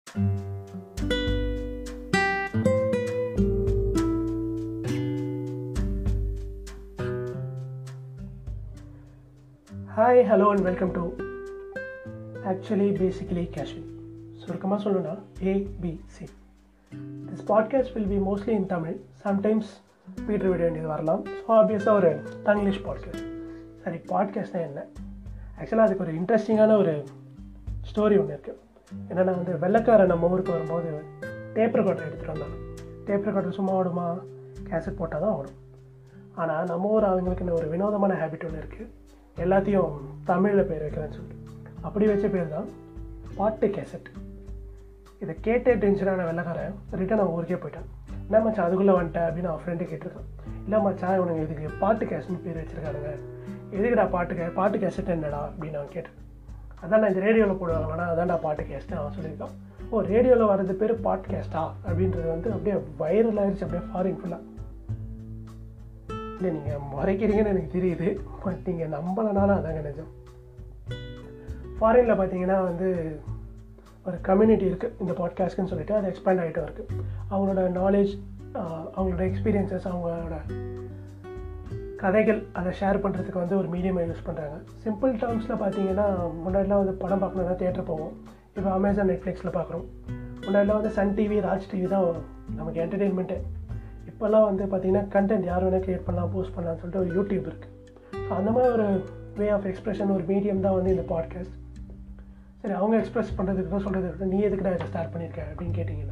Hi, hello and welcome to actually basically casual. சுருக்கமாக சொல்லணும்னா ABC. This podcast will be mostly in Tamil. Sometimes வீட்டு விட வேண்டியது வரலாம். ஸோ ஆப்வியஸாக ஒரு தங்கிலீஷ் பாட்காஸ்ட். சரி, பாட்காஸ்ட்னா என்ன? ஆக்சுவலாக அதுக்கு ஒரு இன்ட்ரெஸ்டிங்கான ஒரு ஸ்டோரி ஒன்று இருக்குது. என்னென்னா வெள்ளைக்காரன் நம்ம ஊருக்கு வரும்போது டேப் ரெக்கார்டர் எடுத்துகிட்டு வந்தாங்க. டேப் ரெக்கார்டர் சும்மா ஓடுமா? கேசட் போட்டால் தான் ஓடும். ஆனால் நம்ம ஊர் அவங்களுக்குன்னு ஒரு வினோதமான ஹேபிட் ஒன்று இருக்குது. எல்லாத்தையும் தமிழில் பேர் வைக்கிறேன்னு சொல்லிட்டு அப்படி வச்ச பேர் தான் பாட்டு கேசட். இதை கேட்டே டென்ஷனான வெள்ளைக்காரன் ரிட்டன் அவன் ஊருக்கே போயிட்டான். என்ன மச்சான் அதுக்குள்ளே வந்துட்டேன் அப்படின்னு அவன் ஃப்ரெண்டு கேட்டிருக்கான். இல்லை மச்சான், இவனுங்க இதுக்கு பாட்டு கேசட்னு பேர் வச்சுருக்கானுங்க, எதுக்குடா பாட்டு கேசட் என்னடா அப்படின்னு அவன் கேட்டான். அதான் நான் இந்த ரேடியோவில் போடுவாங்களாண்ணா, அதான்டா பாட்டு கேஸ்ட்டு அவன் சொல்லியிருக்கான். ஓ, ரேடியோவில் வர்றது பேர் பாட்காஸ்டா அப்படின்றது அப்படியே வைரல் ஆகிடுச்சு, அப்படியே ஃபாரின் ஃபுல்லாக. இல்லை, நீங்கள் மறைக்கிறீங்கன்னு எனக்கு தெரியுது, பட் நீங்கள் நம்பலைனாலும் அதாங்க நிஜம். ஃபாரினில் பார்த்தீங்கன்னா ஒரு கம்யூனிட்டி இருக்குது இந்த பாட்காஸ்ட்னு சொல்லிட்டு, அது எக்ஸ்பேண்ட் ஆகிட்டும் இருக்குது. அவங்களோட நாலேஜ், அவங்களோட எக்ஸ்பீரியன்ஸஸ், அவங்களோட கதைகள் அதை ஷேர் பண்ணுறதுக்கு ஒரு மீடியமாக யூஸ் பண்ணுறாங்க. சிம்பிள் டேர்ம்ஸில் பார்த்தீங்கன்னா, முன்னாடிலாம் படம் பார்க்கணுன்னா தியேட்டர் போவோம். இப்போ அமேசான், நெட்ஃப்ளிக்ஸில் பார்க்குறோம். முன்னாடிலாம் சன் டிவி, ராஜ் டிவி தான் நமக்கு என்டர்டெயின்மெண்ட்டு. இப்போல்லாம் பார்த்தீங்கன்னா கண்டென்ட் யார் வேணால் க்ரியேட் பண்ணலாம், போஸ்ட் பண்ணலாம்னு சொல்லிட்டு ஒரு யூடியூப் இருக்குது. ஸோ அந்த மாதிரி ஒரு வே ஆஃப் எக்ஸ்ப்ரெஷன், ஒரு மீடியம் தான் இந்த பாட்காஸ்ட். சரி, அவங்க எக்ஸ்ப்ரெஸ் பண்ணுறதுக்கு சொல்கிறதுக்கு நீ எதுக்குடா இதை ஸ்டார்ட் பண்ணியிருக்கேன் அப்படின்னு கேட்டிங்கன்னா,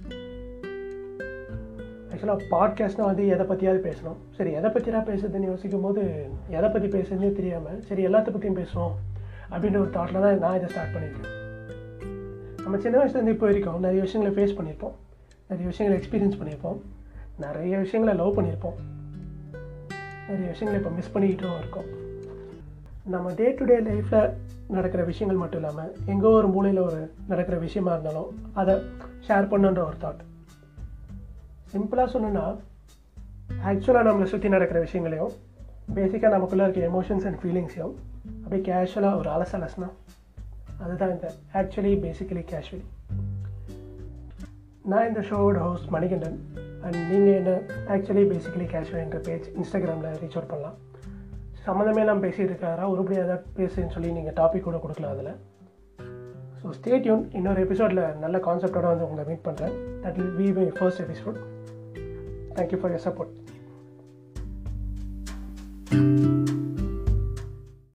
ஆக்சுவலாக பாட்காஸ்ட்னால் எதை பற்றியாவது பேசணும். சரி, எதை பற்றியா பேசுறதுன்னு யோசிக்கும் போது எதை பற்றி பேசுறதுனே தெரியாமல், சரி எல்லாத்த பற்றியும் பேசுவோம் அப்படின்ற ஒரு தாட்டில் தான் நான் இதை ஸ்டார்ட் பண்ணியிருக்கேன். நம்ம சின்ன வயசுலேருந்து இப்போ வரைக்கும் நிறைய விஷயங்களை ஃபேஸ் பண்ணியிருப்போம், நிறைய விஷயங்களை எக்ஸ்பீரியன்ஸ் பண்ணியிருப்போம், நிறைய விஷயங்களை லவ் பண்ணியிருப்போம், நிறைய விஷயங்களை இப்போ மிஸ் பண்ணிக்கிட்டும் இருக்கோம். நம்ம டே டு டே லைஃப்பில் நடக்கிற விஷயங்கள் மட்டும் இல்லாமல் எங்கோ ஒரு மூலையில் நடக்கிற விஷயமா இருந்தாலும் அதை ஷேர் பண்ணுன்ற ஒரு தாட். சிம்பிளாக சொன்னோன்னா, ஆக்சுவலாக நம்மளை சுற்றி நடக்கிற விஷயங்களையும் பேசிக்காக நமக்குள்ளே இருக்க எமோஷன்ஸ் அண்ட் ஃபீலிங்ஸையும் அப்படியே கேஷுவலாக ஒரு அலசலஸ்னா அதுதான் இந்த ஆக்சுவலி பேசிக்கலி கேஷுவலி. நான் இந்த ஷோவோட ஹோஸ்ட் மணிகண்டன். அண்ட் நீங்கள் என்ன ஆக்சுவலி பேசிக்கலி கேஷுவல் என்ற பேஜ் இன்ஸ்டாகிராமில் ரீச் அவுட் பண்ணலாம். சம்மந்தமே எல்லாம் பேசிகிட்டு இருக்காரா, உருப்படியாக ஏதாவது பேசுன்னு சொல்லி நீங்கள் டாபிக் கூட கொடுக்கலாம் அதில். So stay tuned. இன்னொரு எபிசோடில் நல்ல கான்செப்டோட உங்களை மீட் பண்ணுறேன். That will be my first episode. Thank you for your support.